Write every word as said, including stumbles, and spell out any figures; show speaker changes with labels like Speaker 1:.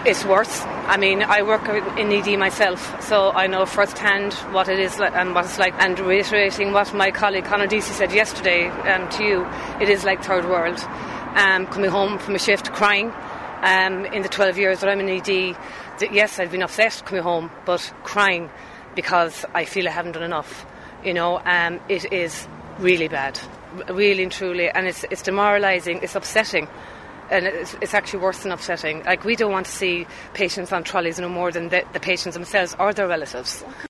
Speaker 1: It's worse. I mean, I work in E D myself, so I know firsthand what it is like and what it's like. And reiterating what my colleague Conor Deasy said yesterday um, to you, it is like third world. Um, coming home from a shift crying. Um, in the twelve years that I'm in E D, th- yes, I've been upset coming home, but crying because I feel I haven't done enough. You know, um, it is really bad, really and truly, and it's it's demoralising, it's upsetting. And it's, it's actually worse than upsetting. Like, we don't want to see patients on trolleys no more than the, the patients themselves or their relatives.